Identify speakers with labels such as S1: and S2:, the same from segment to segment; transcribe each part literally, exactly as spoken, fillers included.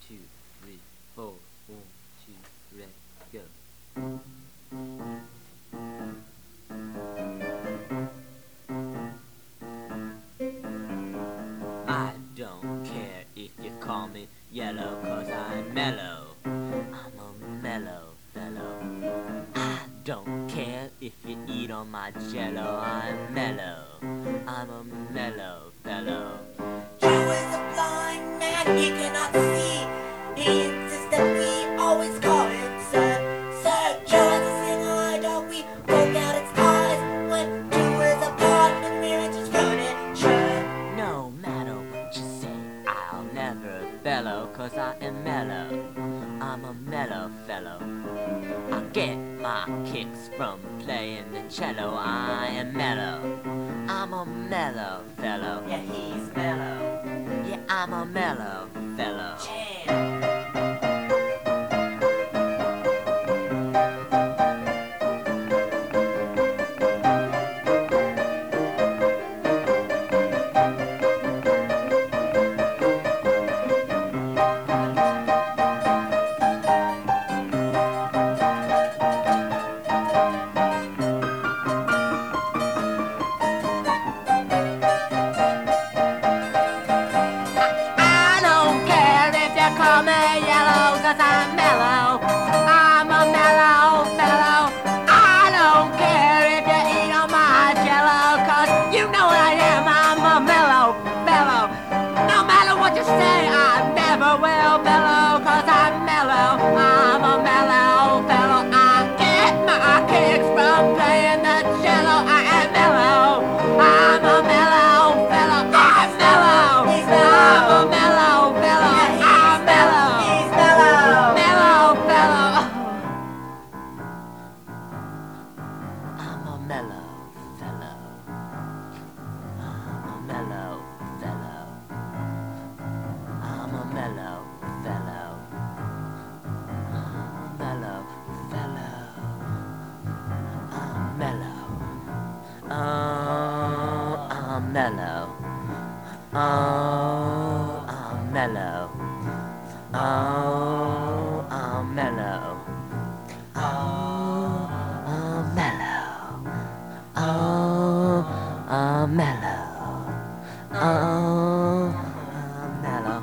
S1: two, three, four. One, two, three, go. I don't care if you call me yellow, cause I'm mellow. I'm a mellow fellow. I don't care if you eat on my jello, I'm mellow. I'm a mellow fellow.
S2: Joe is a blind man, he cannot see. He insists that we always call him Sir. Sir Joe has a single eye dog, we poke out its eyes when Joe is apart and we're just furniture.
S1: No matter what you say, I'll never bellow, cause I am mellow. I'm a mellow fellow. I get my kicks from playing the cello, I am mellow. I'm a mellow fellow.
S2: Yeah, he's mellow.
S1: Yeah, I'm a mellow fellow.
S2: Jam.
S1: Call me yellow, cause I'm mellow. I'm a mellow fellow. I don't care if you eat on my jello, cause you know what I am. I'm a mellow fellow. No matter what you say, I never will bellow, cause I'm mellow. I'm a mellow fellow. I get my kicks from playing the cello. I am mellow. I'm a mellow fellow. I'm mellow. I'm a mellow fellow. Mellow fellow. I'm a mellow fellow. I'm a mellow fellow. I'm a mellow fellow. I'm mellow. Oh, I'm mellow. Oh, I'm mellow. Oh, I'm mellow. Oh, I'm mellow. Oh, I'm mellow. Oh, I'm mellow.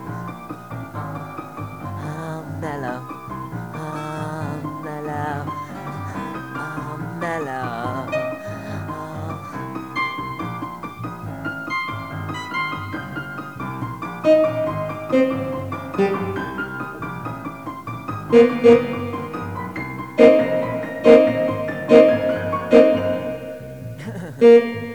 S1: I'm mellow. I'm mellow. I'm mellow. Oh.